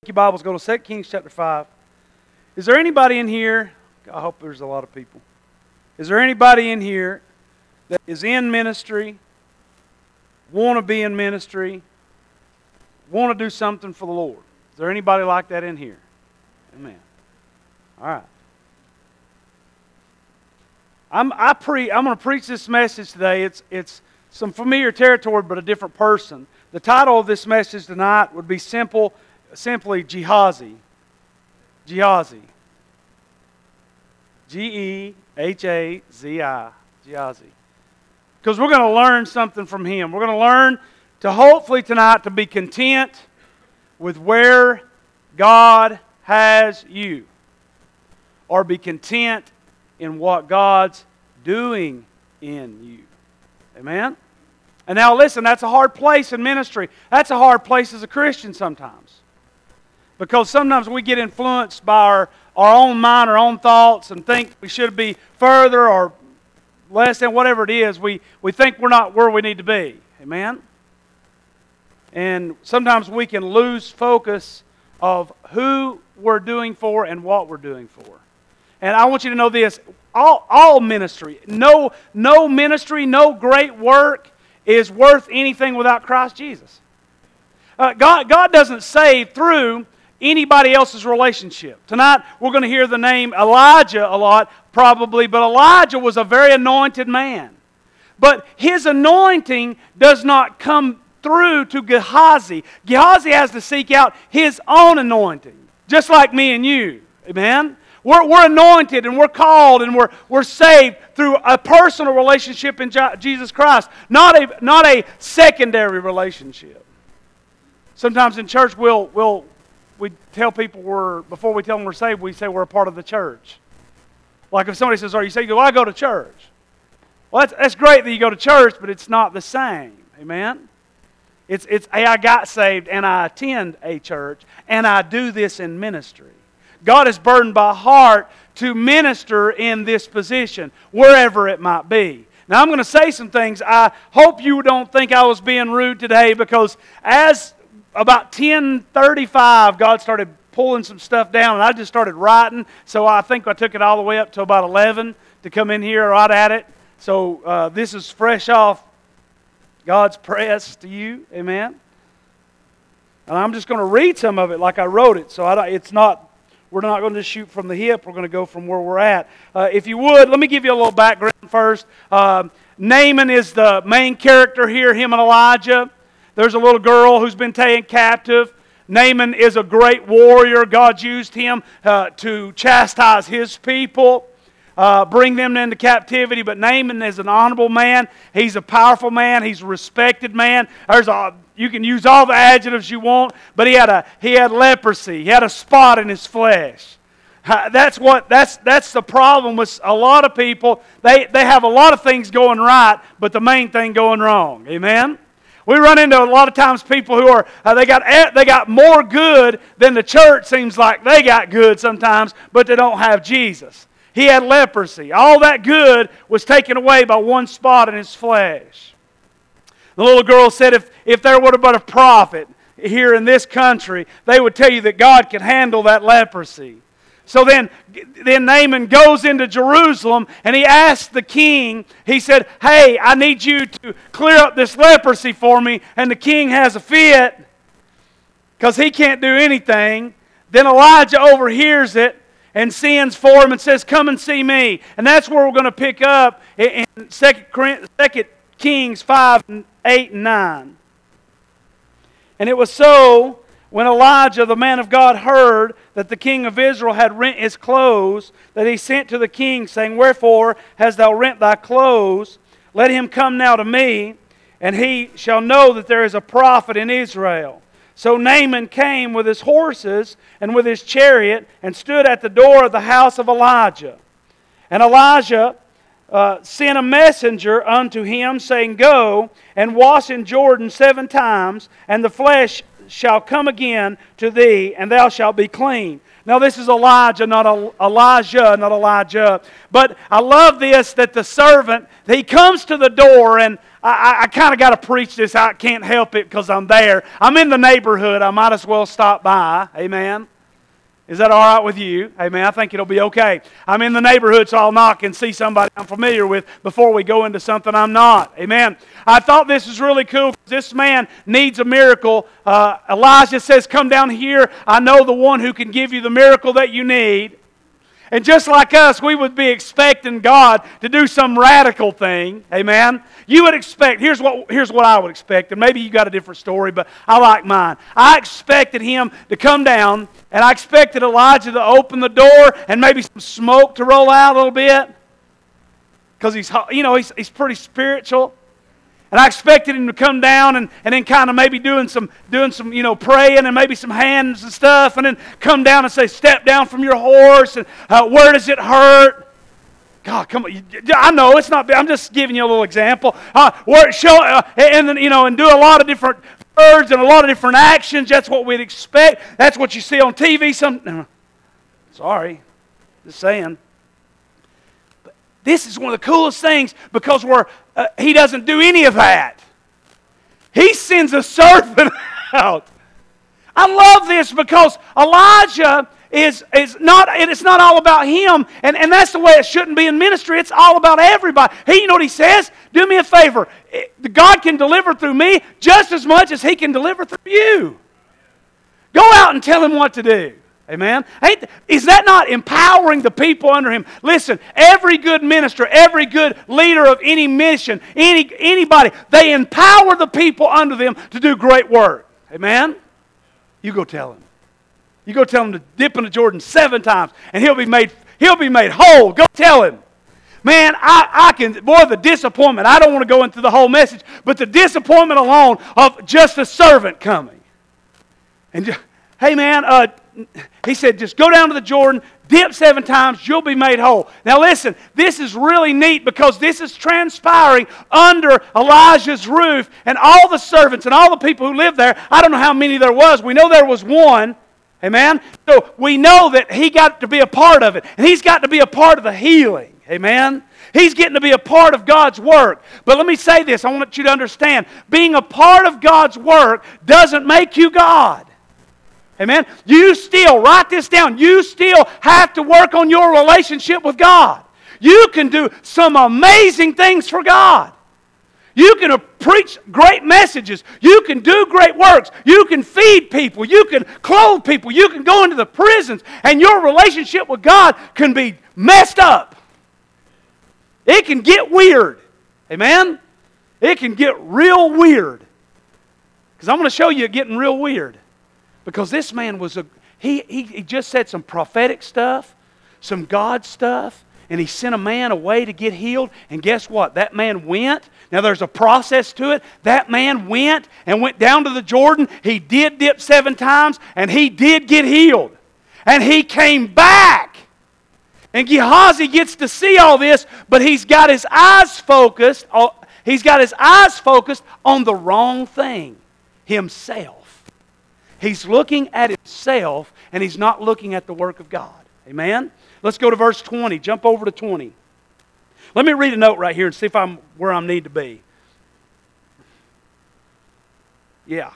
Your Bibles, go to 2 Kings chapter 5. Is there anybody in here? I hope there's a lot of people. Is there anybody in here that is in ministry, want to be in ministry, want to do something for the Lord? Is there anybody like that in here? Amen. All right. I'm going to preach this message today. It's some familiar territory, but a different person. The title of this message tonight would be simply Gehazi. Gehazi. Gehazi. Gehazi. Because we're going to learn something from him. We're going to learn to hopefully tonight to be content with where God has you. Or be content in what God's doing in you. Amen? And now listen, that's a hard place in ministry. That's a hard place as a Christian sometimes. Because sometimes we get influenced by our own mind, our own thoughts, and think we should be further or less than whatever it is. We think we're not where we need to be. Amen? And sometimes we can lose focus of who we're doing for and what we're doing for. And I want you to know this, all ministry, no ministry, no great work is worth anything without Christ Jesus. God doesn't save through anybody else's relationship. Tonight we're going to hear the name Elijah a lot, probably, but Elijah was a very anointed man. But his anointing does not come through to Gehazi. Gehazi has to seek out his own anointing, just like me and you. Amen? We're anointed and we're called and we're saved through a personal relationship in Jesus Christ, not a secondary relationship. Sometimes in church we tell people before we tell them we're saved, we say we're a part of the church. Like if somebody says, "Are you saved?" You go, "I go to church." Well, that's great that you go to church, but it's not the same. Amen? It's hey, I got saved and I attend a church and I do this in ministry. God is burdened by heart to minister in this position, wherever it might be. Now, I'm going to say some things. I hope you don't think I was being rude today, because as about 10:35, God started pulling some stuff down, and I just started writing. So I think I took it all the way up to about 11 to come in here right at it. So this is fresh off God's press to you. Amen? And I'm just going to read some of it like I wrote it. So we're not going to shoot from the hip. We're going to go from where we're at. If you would, let me give you a little background first. Naaman is the main character here, him and Elijah. There's a little girl who's been taken captive. Naaman is a great warrior. God used him to chastise his people, bring them into captivity. But Naaman is an honorable man. He's a powerful man. He's a respected man. You can use all the adjectives you want, but he had leprosy. He had a spot in his flesh. That's the problem with a lot of people. They have a lot of things going right, but the main thing going wrong. Amen? We run into a lot of times people who are they got more good than the church seems like they got good sometimes, but they don't have Jesus. He had leprosy. All that good was taken away by one spot in his flesh. The little girl said if there would have been a prophet here in this country, they would tell you that God can handle that leprosy. So then Naaman goes into Jerusalem and he asks the king, he said, "Hey, I need you to clear up this leprosy for me." And the king has a fit because he can't do anything. Then Elijah overhears it and sends for him and says, "Come and see me." And that's where we're going to pick up in 2 Kings 5, 8, and 9. And it was so, when Elijah, the man of God, heard that the king of Israel had rent his clothes, that he sent to the king, saying, "Wherefore hast thou rent thy clothes? Let him come now to me, and he shall know that there is a prophet in Israel." So Naaman came with his horses and with his chariot, and stood at the door of the house of Elijah. And Elijah sent a messenger unto him, saying, "Go and wash in Jordan 7 times, and the flesh shall come again to thee, and thou shalt be clean. Now this is Elijah, not Elijah. But I love this, that the servant, he comes to the door, and I kind of got to preach this. I can't help it because I'm there. I'm in the neighborhood. I might as well stop by. Amen. Is that all right with you? Amen. I think it'll be okay. I'm in the neighborhood, so I'll knock and see somebody I'm familiar with before we go into something I'm not. Amen. I thought this was really cool. This man needs a miracle. Elijah says, come down here. I know the one who can give you the miracle that you need. And just like us, we would be expecting God to do some radical thing. Amen. You would expect, here's what I would expect, and maybe you got a different story, but I like mine. I expected him to come down, and I expected Elijah to open the door and maybe some smoke to roll out a little bit. Because he's pretty spiritual. And I expected him to come down and then kind of maybe doing some praying and maybe some hands and stuff, and then come down and say, step down from your horse, and where does it hurt? God, come on. I know it's not, I'm just giving you a little example. And do a lot of different words and a lot of different actions. That's what we'd expect. That's what you see on TV. Sorry, just saying. This is one of the coolest things because he doesn't do any of that. He sends a servant out. I love this because Elijah is not, and it's not all about him, and that's the way it shouldn't be in ministry. It's all about everybody. Hey, you know what he says? Do me a favor. God can deliver through me just as much as He can deliver through you. Go out and tell Him what to do. Amen? Is that not empowering the people under him? Listen, every good minister, every good leader of any mission, anybody, they empower the people under them to do great work. Amen? You go tell him. You go tell him to dip into Jordan 7 times, and he'll be made whole. Go tell him. Man, the disappointment. I don't want to go into the whole message, but the disappointment alone of just a servant coming. And hey man, he said, just go down to the Jordan, dip 7 times, you'll be made whole. Now listen, this is really neat because this is transpiring under Elijah's roof, and all the servants and all the people who lived there, I don't know how many there was. We know there was one. Amen? So we know that he got to be a part of it, and he's got to be a part of the healing. Amen? He's getting to be a part of God's work. But let me say this, I want you to understand, being a part of God's work doesn't make you God. Amen? You still, write this down, you still have to work on your relationship with God. You can do some amazing things for God. You can preach great messages. You can do great works. You can feed people. You can clothe people. You can go into the prisons. And your relationship with God can be messed up. It can get weird. Amen? It can get real weird. Because I'm going to show you it getting real weird. Because this man was he just said some prophetic stuff, some God stuff, and he sent a man away to get healed. And guess what? That man went. Now there's a process to it. That man went down to the Jordan. He did dip 7 times, and he did get healed. And he came back. And Gehazi gets to see all this, but he's got his eyes focused. He's got his eyes focused on the wrong thing, himself. He's looking at himself, and he's not looking at the work of God. Amen? Let's go to verse 20. Jump over to 20. Let me read a note right here and see if I'm where I need to be. Yeah.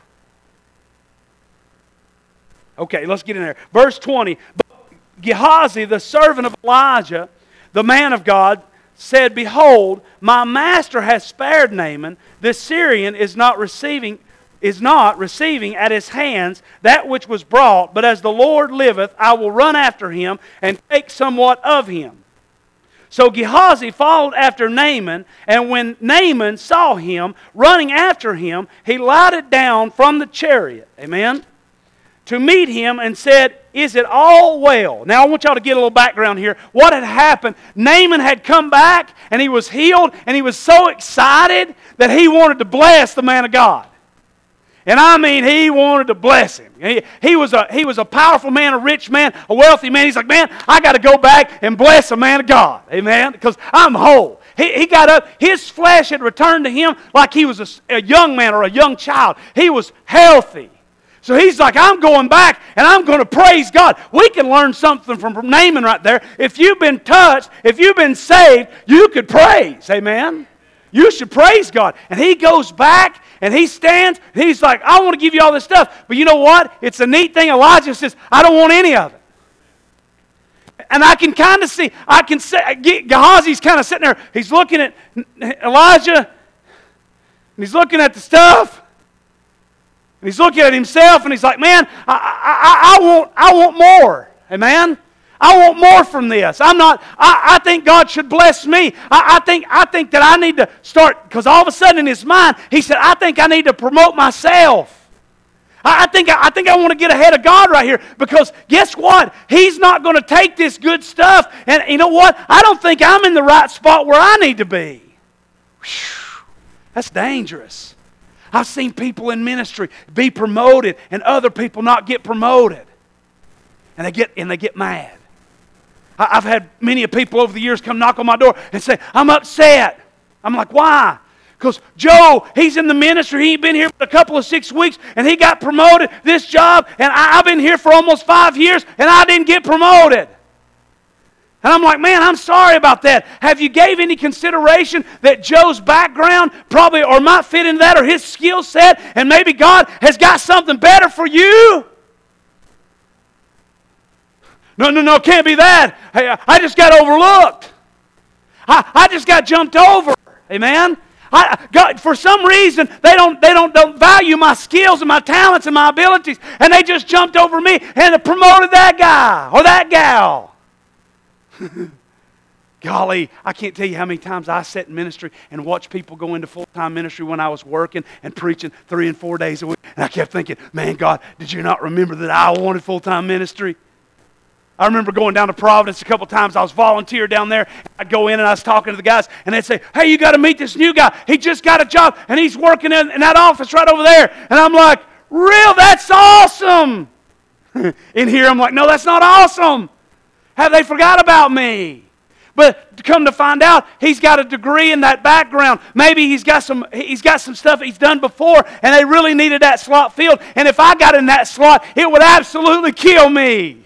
Okay, let's get in there. Verse 20. But Gehazi, the servant of Elijah, the man of God, said, Behold, my master has spared Naaman. The Syrian is not receiving at his hands that which was brought, but as the Lord liveth, I will run after him and take somewhat of him. So Gehazi followed after Naaman, and when Naaman saw him running after him, he lighted down from the chariot, amen, to meet him and said, Is it all well? Now I want y'all to get a little background here. What had happened? Naaman had come back, and he was healed, and he was so excited that he wanted to bless the man of God. And I mean, he wanted to bless him. He was a powerful man, a rich man, a wealthy man. He's like, man, I got to go back and bless a man of God. Amen? Because I'm whole. He got up. His flesh had returned to him like he was a young man or a young child. He was healthy. So he's like, I'm going back and I'm going to praise God. We can learn something from Naaman right there. If you've been touched, if you've been saved, you could praise. Amen? You should praise God. And he goes back and he stands. And he's like, I want to give you all this stuff. But you know what? It's a neat thing. Elijah says, I don't want any of it. And I can kind of see, Gehazi's kind of sitting there. He's looking at Elijah. And he's looking at the stuff. And he's looking at himself. And he's like, man, I want more. Amen? I want more from this. I think God should bless me. I think that I need to start, because all of a sudden in his mind, he said, I think I need to promote myself. I think I want to get ahead of God right here, because guess what? He's not going to take this good stuff. And you know what? I don't think I'm in the right spot where I need to be. Whew, that's dangerous. I've seen people in ministry be promoted and other people not get promoted. And they get mad. I've had many people over the years come knock on my door and say, I'm upset. I'm like, why? Because Joe, he's in the ministry. He ain't been here for a couple of 6 weeks, and he got promoted this job, and I've been here for almost 5 years, and I didn't get promoted. And I'm like, man, I'm sorry about that. Have you gave any consideration that Joe's background probably or might fit into that, or his skill set, and maybe God has got something better for you? No, can't be that. Hey, I just got overlooked. I just got jumped over. Amen? God, for some reason, they don't value my skills and my talents and my abilities, and they just jumped over me and promoted that guy or that gal. Golly, I can't tell you how many times I sat in ministry and watched people go into full-time ministry when I was working and preaching 3 and 4 days a week. And I kept thinking, man, God, did you not remember that I wanted full-time ministry? I remember going down to Providence a couple times. I was volunteer down there. I'd go in and I was talking to the guys, and they'd say, hey, you got to meet this new guy. He just got a job, and he's working in that office right over there. And I'm like, real? That's awesome. In here, I'm like, no, that's not awesome. Have they forgot about me? But to come to find out, he's got a degree in that background. Maybe he's got some stuff he's done before, and they really needed that slot filled. And if I got in that slot, it would absolutely kill me.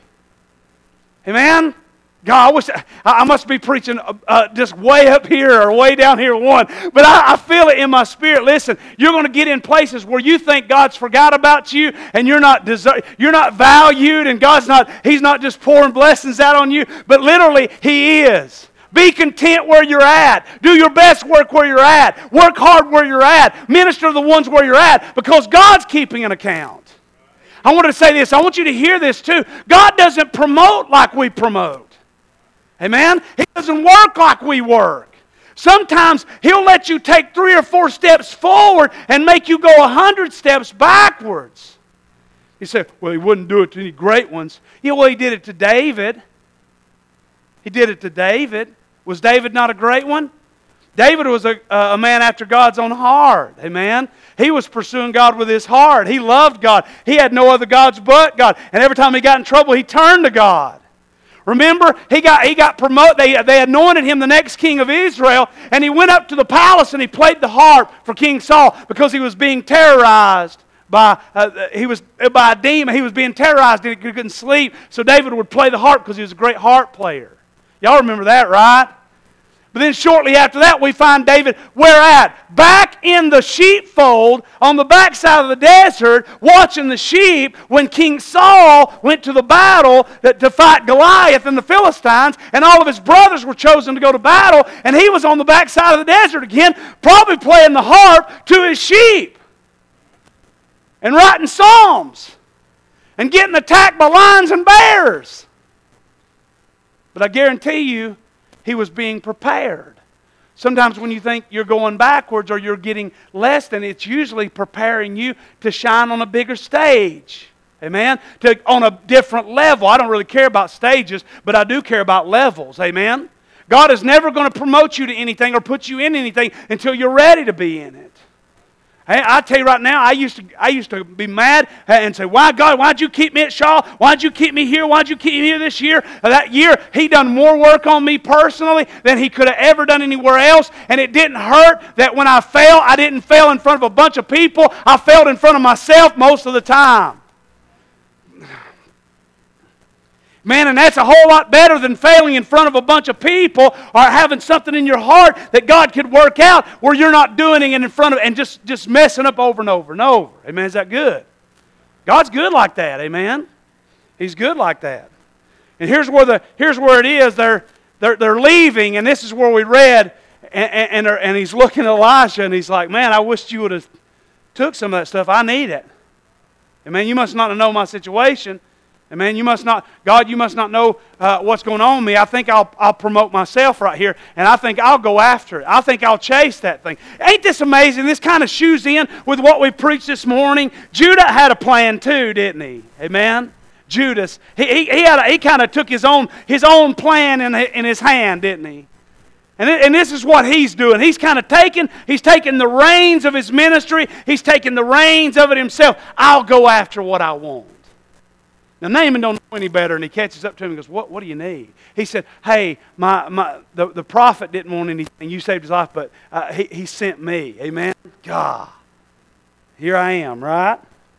Amen? God, I wish I must be preaching just way up here or way down here one. But I feel it in my spirit. Listen, you're going to get in places where you think God's forgot about you and you're not valued, and He's not just pouring blessings out on you, but literally He is. Be content where you're at. Do your best work where you're at. Work hard where you're at. Minister to the ones where you're at, because God's keeping an account. I want to say this. I want you to hear this too. God doesn't promote like we promote. Amen? He doesn't work like we work. Sometimes He'll let you take 3 or 4 steps forward and make you go 100 steps backwards. You say, well, He wouldn't do it to any great ones. Yeah, well, He did it to David. He did it to David. Was David not a great one? David was a man after God's own heart. Amen? He was pursuing God with his heart. He loved God. He had no other gods but God. And every time he got in trouble, he turned to God. Remember, he got promoted. They anointed him the next king of Israel, and he went up to the palace and he played the harp for King Saul because he was being terrorized by a demon. He was being terrorized and he couldn't sleep. So David would play the harp because he was a great harp player. Y'all remember that, right? But then shortly after that, we find David, where at? Back in the sheepfold on the backside of the desert, watching the sheep when King Saul went to the battle to fight Goliath and the Philistines, and all of his brothers were chosen to go to battle, and he was on the backside of the desert again, probably playing the harp to his sheep and writing psalms and getting attacked by lions and bears. But I guarantee you, he was being prepared. Sometimes when you think you're going backwards or you're getting less than, it's usually preparing you to shine on a bigger stage. Amen? On a different level. I don't really care about stages, but I do care about levels. Amen? God is never going to promote you to anything or put you in anything until you're ready to be in it. I tell you right now, I used to be mad and say, why, God, why'd you keep me at Shaw? Why'd you keep me here? Why'd you keep me here this year? That year, He done more work on me personally than He could have ever done anywhere else. And it didn't hurt that when I fell, I didn't fail in front of a bunch of people. I failed in front of myself most of the time. Man, and that's a whole lot better than failing in front of a bunch of people or having something in your heart that God could work out where you're not doing it in front of and just messing up over and over and over. Amen. Is that good? God's good like that. Amen. He's good like that. And here's where it is. They're leaving, and this is where we read, and he's looking at Elisha, and he's like, man, I wish you would have took some of that stuff. I need it. Amen. You must not know my situation. Amen. You must not know what's going on with me. I think I'll promote myself right here, and I think I'll go after it. I think I'll chase that thing. Ain't this amazing? This kind of shoes in with what we preached this morning. Judah had a plan too, didn't he? Amen. Judas, he kind of took his own plan in his hand, didn't he? And this is what he's doing. He's taking the reins of his ministry. He's taking the reins of it himself. I'll go after what I want. Now Naaman don't know any better, and he catches up to him and goes, What do you need? He said, hey, the prophet didn't want anything. You saved his life, but he sent me. Amen? God, here I am, right?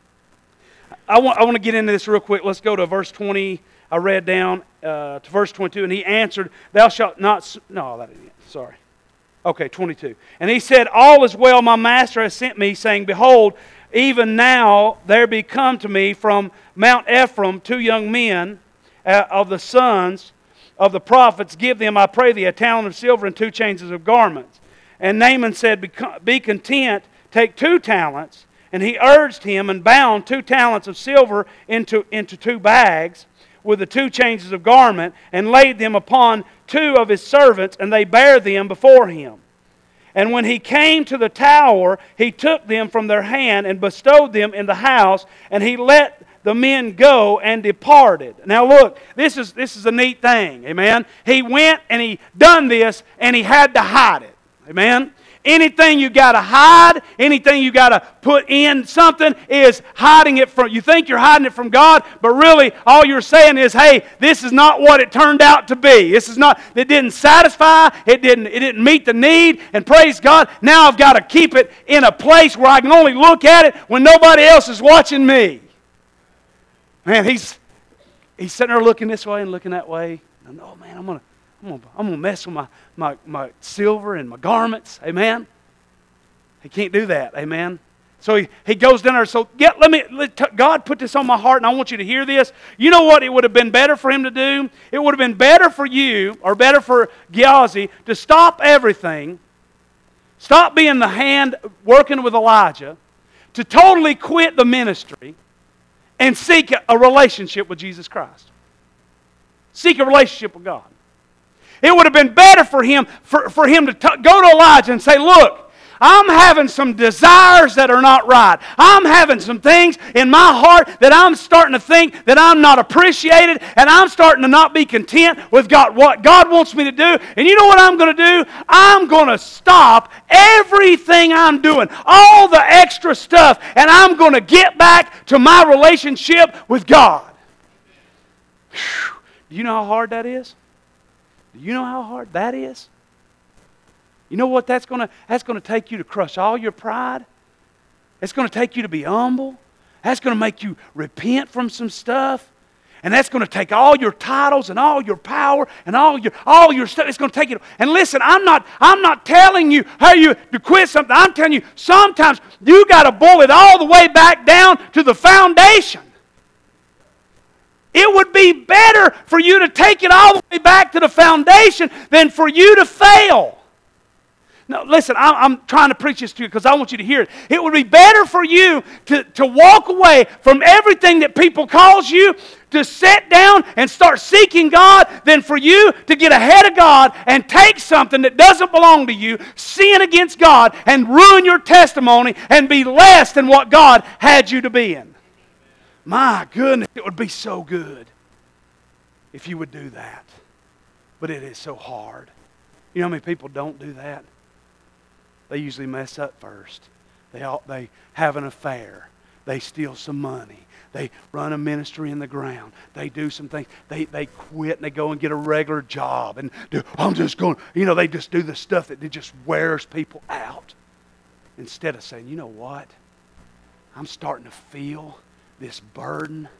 I want to get into this real quick. Let's go to verse 20. I read down to verse 22, and he answered, thou shalt not... No, that isn't it. Sorry. Okay, 22. And he said, all is well, my master has sent me, saying, behold, even now there be come to me from Mount Ephraim 2 young men of the sons of the prophets. Give them, I pray thee, a talent of silver and 2 changes of garments. And Naaman said, be content, take 2 talents. And he urged him and bound 2 talents of silver into 2 bags with the 2 changes of garment, and laid them upon 2 of his servants, and they bare them before him. And when he came to the tower, he took them from their hand and bestowed them in the house, and he let the men go and departed. Now look, this is a neat thing, amen? He went and he done this, and he had to hide it, amen? Anything you got to hide, anything you got to put in something is hiding it from, you think you're hiding it from God, but really all you're saying is, hey, this is not what it turned out to be. This is not, it didn't satisfy, it didn't meet the need, and praise God, now I've got to keep it in a place where I can only look at it when nobody else is watching me. Man, he's sitting there looking this way and looking that way. And, oh man, I'm gonna mess with my silver and my garments. Amen. He can't do that. Amen. So he goes down there. So God put this on my heart, and I want you to hear this. You know what it would have been better for him to do? It would have been better for you, or better for Gehazi, to stop everything, stop being the hand working with Elijah, to totally quit the ministry, and seek a relationship with Jesus Christ. Seek a relationship with God. It would have been better for him to go to Elijah and say, look, I'm having some desires that are not right. I'm having some things in my heart that I'm starting to think that I'm not appreciated, and I'm starting to not be content with what God wants me to do. And you know what I'm going to do? I'm going to stop everything I'm doing, all the extra stuff, and I'm going to get back to my relationship with God. Whew. Do you know how hard that is? Do you know how hard that is? You know what that's going to take you to crush all your pride? It's going to take you to be humble. That's going to make you repent from some stuff. And that's going to take all your titles and all your power and all your stuff. It's going to take it. And listen, I'm not telling you how you to quit something. I'm telling you sometimes you got to boil it all the way back down to the foundation. It would be better for you to take it all the way back to the foundation than for you to fail. Now, listen, I'm trying to preach this to you because I want you to hear it. It would be better for you to walk away from everything that people cause you, to sit down and start seeking God, than for you to get ahead of God and take something that doesn't belong to you, sin against God, and ruin your testimony and be less than what God had you to be in. My goodness, it would be so good if you would do that. But it is so hard. You know how many people don't do that? They usually mess up first. They have an affair. They steal some money. They run a ministry in the ground. They do some things. They quit and they go and get a regular job. And I'm just going, they just do the stuff that just wears people out. Instead of saying, you know what? I'm starting to feel this burden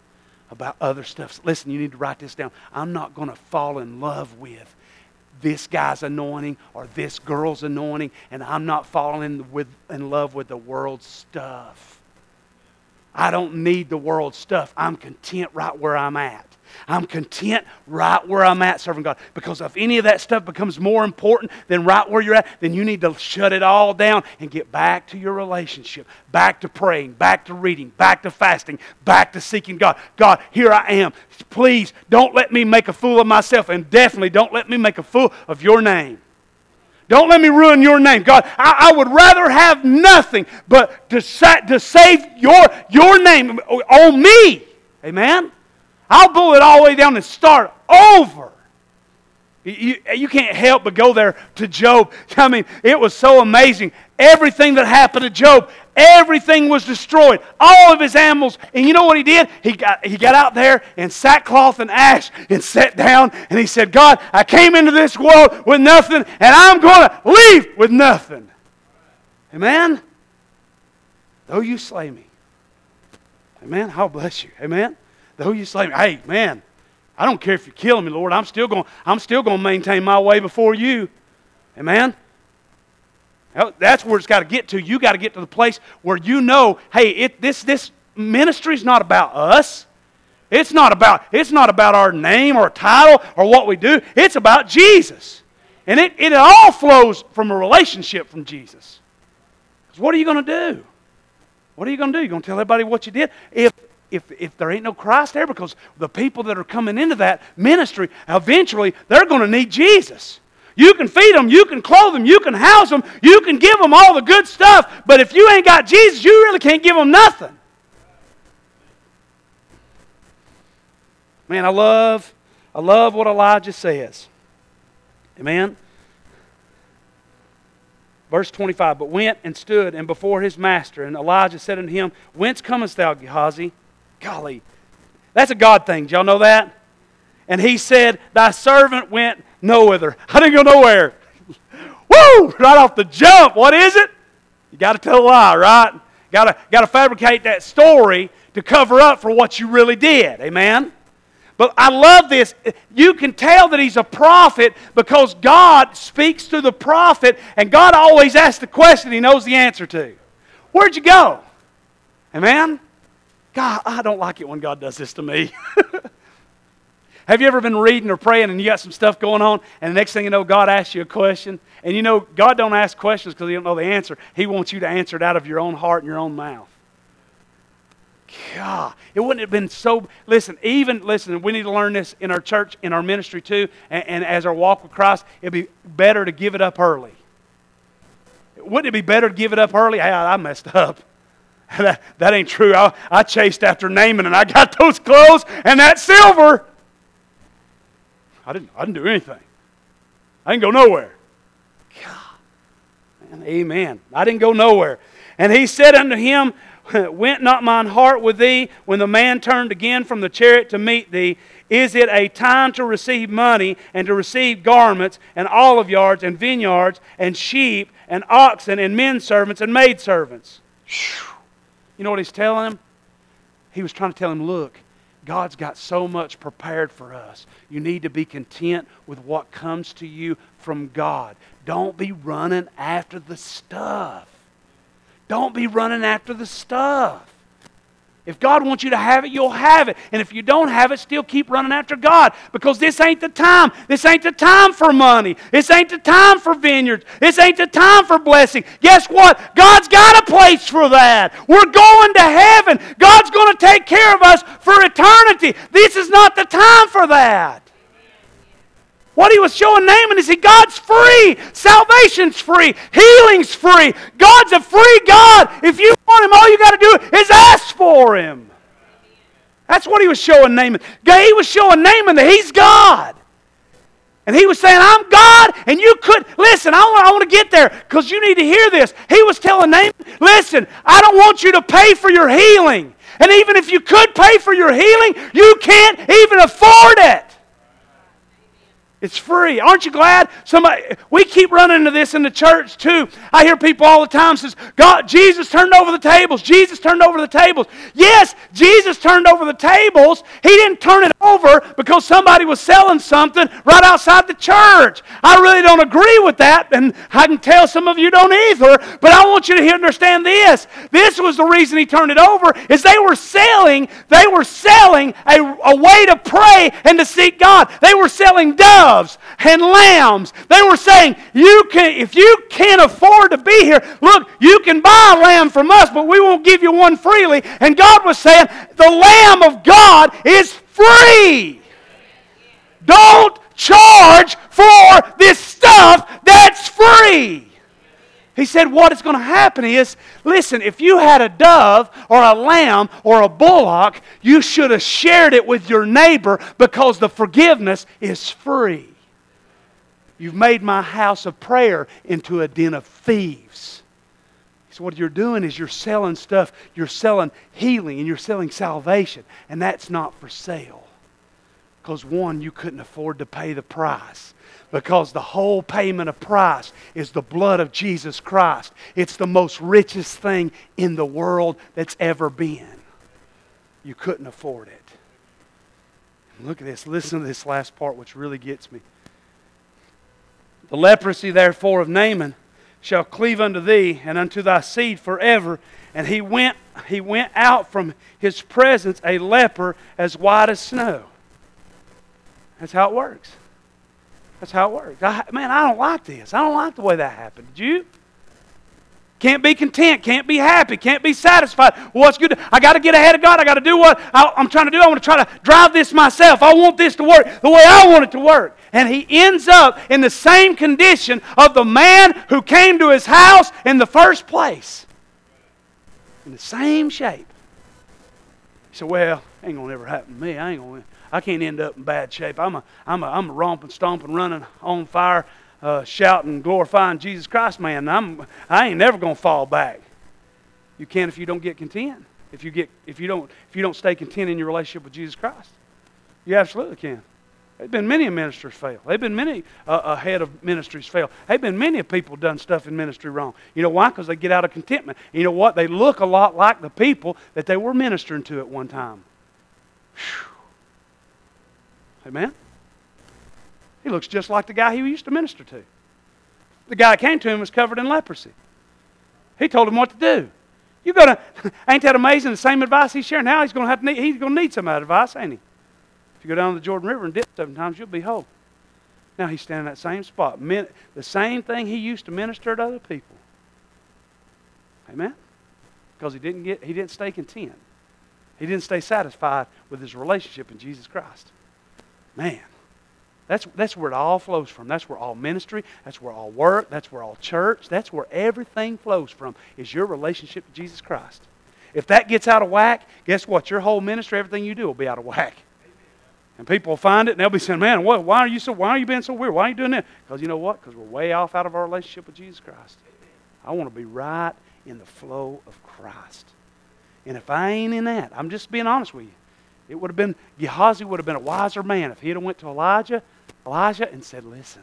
about other stuff. Listen, you need to write this down. I'm not going to fall in love with this guy's anointing or this girl's anointing, and I'm not falling in love with the world's stuff. I don't need the world's stuff. I'm content right where I'm at. I'm content right where I'm at serving God. Because if any of that stuff becomes more important than right where you're at, then you need to shut it all down and get back to your relationship, back to praying, back to reading, back to fasting, back to seeking God. God, here I am. Please don't let me make a fool of myself, and definitely don't let me make a fool of your name. Don't let me ruin your name. God, I would rather have nothing but to save your name on me. Amen? I'll pull it all the way down and start over. You can't help but go there to Job. I mean, it was so amazing. Everything that happened to Job, everything was destroyed. All of his animals. And you know what he did? He got out there in sackcloth and ash and sat down and he said, God, I came into this world with nothing and I'm going to leave with nothing. Amen? Though you slay me. Amen? I'll bless you. Amen? Though you slay me. Hey, man, I don't care if you're killing me, Lord. I'm still going to maintain my way before you. Amen? That's where it's got to get to. You got to get to the place where you know, hey, this ministry is not about us. It's not about our name or title or what we do. It's about Jesus. And it all flows from a relationship from Jesus. Because what are you going to do? What are you going to do? You're going to tell everybody what you did? If there ain't no Christ there, because the people that are coming into that ministry, eventually they're going to need Jesus. You can feed them, you can clothe them, you can house them, you can give them all the good stuff, but if you ain't got Jesus, you really can't give them nothing. Man, I love what Elijah says. Amen? Verse 25, but went and stood and before his master, and Elijah said unto him, Whence comest thou, Gehazi? Golly, that's a God thing. Did y'all know that? And he said, Thy servant went nowhither. I didn't go nowhere. Woo! Right off the jump. What is it? You got to tell a lie, right? Got to fabricate that story to cover up for what you really did. Amen? But I love this. You can tell that he's a prophet because God speaks to the prophet, and God always asks the question he knows the answer to. Where'd you go? Amen? God, I don't like it when God does this to me. Have you ever been reading or praying and you got some stuff going on, and the next thing you know, God asks you a question? And you know, God don't ask questions because He don't know the answer. He wants you to answer it out of your own heart and your own mouth. God, it wouldn't have been so... Listen, we need to learn this in our church, in our ministry too, and as our walk with Christ, it'd be better to give it up early. Wouldn't it be better to give it up early? Hey, I messed up. That ain't true. I chased after Naaman and I got those clothes and that silver. I didn't do anything. I didn't go nowhere. God. Man, amen. I didn't go nowhere. And he said unto him, Went not mine heart with thee when the man turned again from the chariot to meet thee? Is it a time to receive money and to receive garments and olive yards and vineyards and sheep and oxen and men servants and maid servants? You know what he's telling him? He was trying to tell him, look, God's got so much prepared for us. You need to be content with what comes to you from God. Don't be running after the stuff. Don't be running after the stuff. If God wants you to have it, you'll have it. And if you don't have it, still keep running after God. Because this ain't the time. This ain't the time for money. This ain't the time for vineyards. This ain't the time for blessing. Guess what? God's got a place for that. We're going to heaven. God's going to take care of us for eternity. This is not the time for that. What he was showing Naaman is that God's free. Salvation's free. Healing's free. God's a free God. If you want Him, all you got to do is ask for Him. That's what he was showing Naaman. He was showing Naaman that he's God. And he was saying, I'm God, and you could... Listen, I want to get there because you need to hear this. He was telling Naaman, listen, I don't want you to pay for your healing. And even if you could pay for your healing, you can't even afford it. It's free. Aren't you glad? We keep running into this in the church too. I hear people all the time says, God, Jesus turned over the tables. Jesus turned over the tables. Yes, Jesus turned over the tables. He didn't turn it over because somebody was selling something right outside the church. I really don't agree with that, and I can tell some of you don't either, but I want you to understand this. This was the reason He turned it over, is they were selling a way to pray and to seek God. They were selling doves and lambs. They were saying, if you can't afford to be here, look, you can buy a lamb from us, but we won't give you one freely. And God was saying, the Lamb of God is free. Don't charge for this stuff that's free. He said what is going to happen is, listen, if you had a dove or a lamb or a bullock, you should have shared it with your neighbor because the forgiveness is free. You've made my house of prayer into a den of thieves. So what you're doing is you're selling stuff, you're selling healing and you're selling salvation, and that's not for sale. Because one, you couldn't afford to pay the price. Because the whole payment of price is the blood of Jesus Christ. It's the most richest thing in the world that's ever been. You couldn't afford it. Look at this. Listen to this last part, which really gets me. The leprosy, therefore, of Naaman shall cleave unto thee and unto thy seed forever. And he went out from his presence a leper as white as snow. That's how it works. That's how it works. I don't like this. I don't like the way that happened. Did you? Can't be content. Can't be happy. Can't be satisfied. What's good? I got to get ahead of God. I got to do what I'm trying to do. I want to try to drive this myself. I want this to work the way I want it to work. And he ends up in the same condition of the man who came to his house in the first place. In the same shape. He said, well, it ain't going to ever happen to me. I can't end up in bad shape. I'm a romping, stomping, running on fire, shouting, glorifying Jesus Christ, man. I ain't never gonna fall back. You can if you don't get content. If you don't stay content in your relationship with Jesus Christ, you absolutely can. There's been many ministers fail. There've been many head of ministries fail. There've been many people done stuff in ministry wrong. You know why? Because they get out of contentment. You know what? They look a lot like the people that they were ministering to at one time. Whew. Amen? He looks just like the guy he used to minister to. The guy that came to him was covered in leprosy. He told him what to do. Ain't that amazing? The same advice he's sharing now, he's going to need some of that advice, ain't he? If you go down to the Jordan River and dip 7 times, you'll be whole. Now he's standing in that same spot. The same thing he used to minister to other people. Amen? Because he didn't stay content. He didn't stay satisfied with his relationship in Jesus Christ. Man, that's where it all flows from. That's where all ministry, that's where all work, that's where all church, that's where everything flows from, is your relationship with Jesus Christ. If that gets out of whack, guess what? Your whole ministry, everything you do will be out of whack. And people will find it and they'll be saying, man, why are you being so weird? Why are you doing that? Because you know what? Because we're way off out of our relationship with Jesus Christ. I want to be right in the flow of Christ. And if I ain't in that, I'm just being honest with you. It would have been, Gehazi would have been a wiser man if he had went to Elijah and said, listen,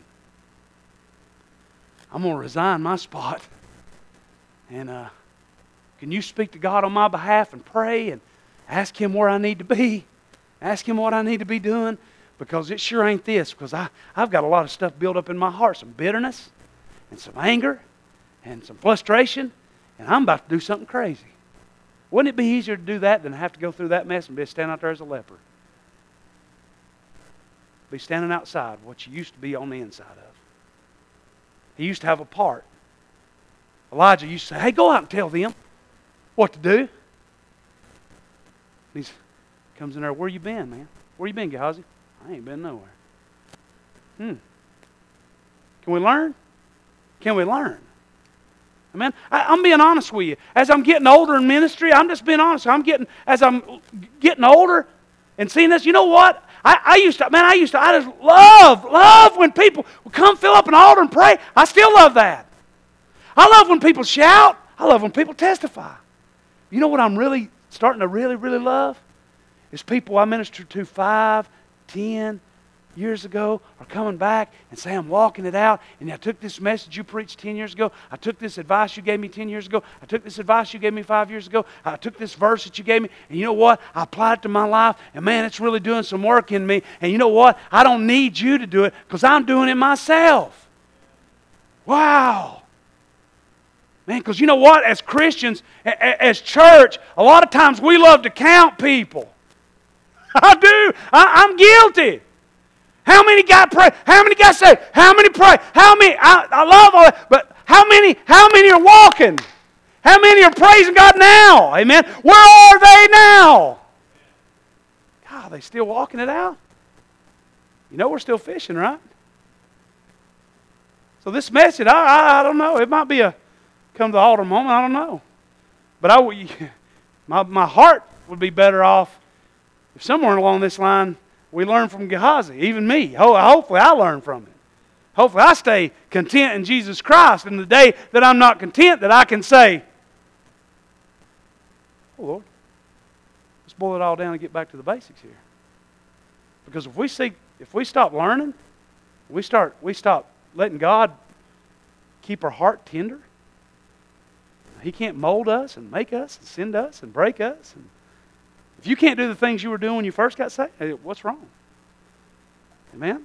I'm going to resign my spot. And can you speak to God on my behalf and pray and ask Him where I need to be? Ask Him what I need to be doing? Because it sure ain't this. Because I've got a lot of stuff built up in my heart. Some bitterness and some anger and some frustration. And I'm about to do something crazy. Wouldn't it be easier to do that than have to go through that mess and be standing out there as a leper? Be standing outside what you used to be on the inside of. He used to have a part. Elijah used to say, hey, go out and tell them what to do. He comes in there, where you been, man? Where you been, Gehazi? I ain't been nowhere. Can we learn? Can we learn? Amen. I'm being honest with you. As I'm getting older in ministry, I'm just being honest. As I'm getting older and seeing this, you know what? I just love when people will come fill up an altar and pray. I still love that. I love when people shout. I love when people testify. You know what I'm really starting to really, really love? Is people I minister to 5, 10, years ago are coming back and say, I'm walking it out, and I took this message you preached 10 years ago, I took this advice you gave me 10 years ago, I took this advice you gave me 5 years ago, I took this verse that you gave me, and you know what? I applied it to my life, and man, it's really doing some work in me, and you know what? I don't need you to do it because I'm doing it myself. Wow. Man, because you know what? As Christians, as church, a lot of times we love to count people. I do. I'm guilty. How many got pray? How many got saved? How many pray? How many? I love all that, but how many are walking? How many are praising God now? Amen. Where are they now? God, are they still walking it out? You know we're still fishing, right? So this message, I don't know. It might be a come to the altar moment. I don't know. But my heart would be better off if somewhere along this line we learn from Gehazi, even me. Hopefully I learn from it. Hopefully I stay content in Jesus Christ. And the day that I'm not content, that I can say, oh Lord, let's boil it all down and get back to the basics here. Because if we stop learning, we stop letting God keep our heart tender. He can't mold us and make us and send us and break us. And if you can't do the things you were doing when you first got saved, what's wrong? Amen?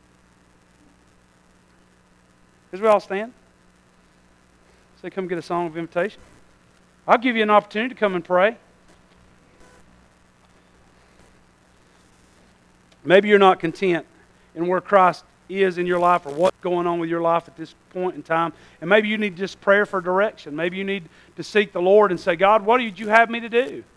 As we all stand, say, come get a song of invitation. I'll give you an opportunity to come and pray. Maybe you're not content in where Christ is in your life or what's going on with your life at this point in time. And maybe you need just prayer for direction. Maybe you need to seek the Lord and say, God, what did you have me to do?